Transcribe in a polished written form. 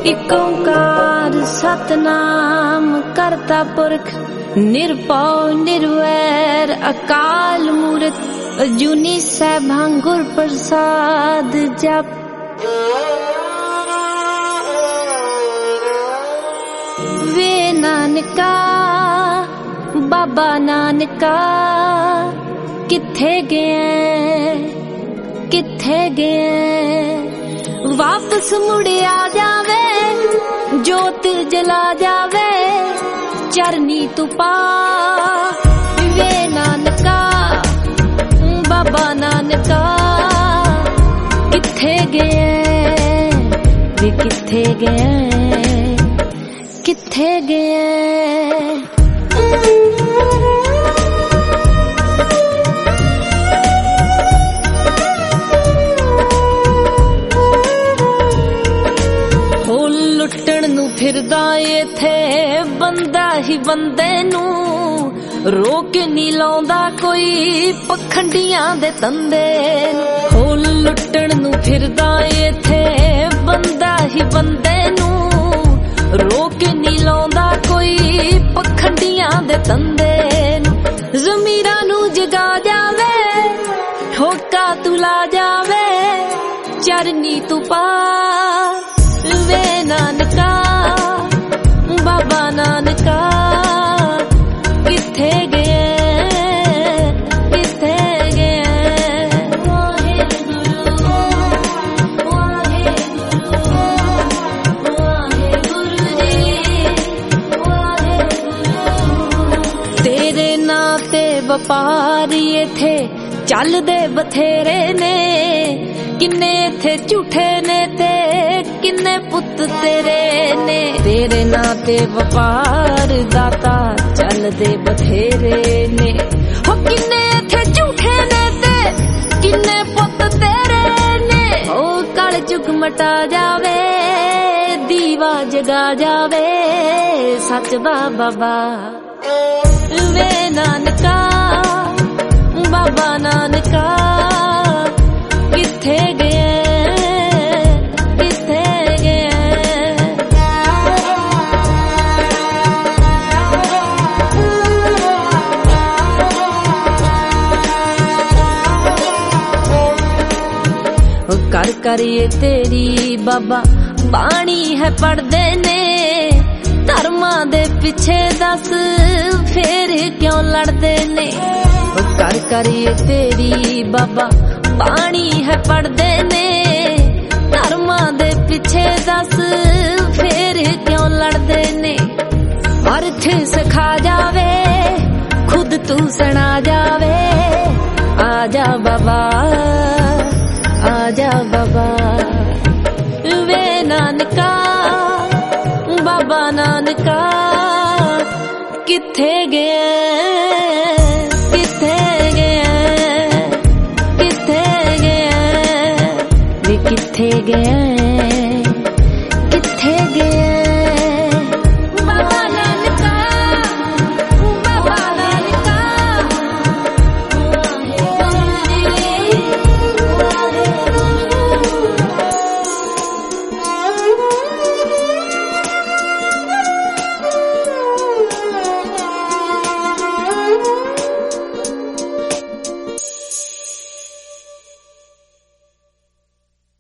इक ओंकार सतनाम करता पुरख निरभउ निर्वैर अकाल मूरत अजूनी सैभं गुर प्रसाद जप। वे नानका बाबा नानका किथे गए किथे गए, वापस मुड़िया जावे जोत जला जावे चरनी तू पा। वे नानका बाबा नानका किथे गए वे किथे गए किथे गए। लुटण नू फिरदा इथे बंदा ही बंदे नू रोक नी लाउंदा कोई पखंडियां दे तंदे। हो लुटण नू फिरदा इथे बंदा ही बंदे नू रोक नी लाउंदा कोई पखंडियां दे तंदे। ज़मीरां नू जगा जावे ठोका तू ला जावे चरनी तू पा। वे नानका बाबा नानका किथे गए किथे गए। वाहे गुरु वाहे गुरु वाहे गुरु जी वाहे गुरु। तेरे नां ते वपारी इथे चलदे बथेरे ने, किन्ने इथे झूठे ने ते किन्ने पुत तेरे ने। तेरे नां ते वपार दाता चलदे बथेरे ने, हो किन्ने इथे झूठे ने ते किन्ने पुत तेरे ने। ओ कल जुग मटा जावे दीवा जगा जावे सच दा बाबा। वे नानका बाबा नानका किथे गए किथे गए। कर करिए तेरी बाबा बाणी है पढ़दे ने, धर्मां दे पिछे दस फेर क्यों लड़दे ने। कर करिए तेरी बाबा बाणी है पढ़दे ने, धर्मां दे पिछे दस फेर क्यों लड़दे ने। अर्थ सिखा जावे खुद तू सुना जावे आजा बाबा आजा बाबा। वे नानका बाबा नानका किथे गए किथे गए किथे गए वे किथे गए।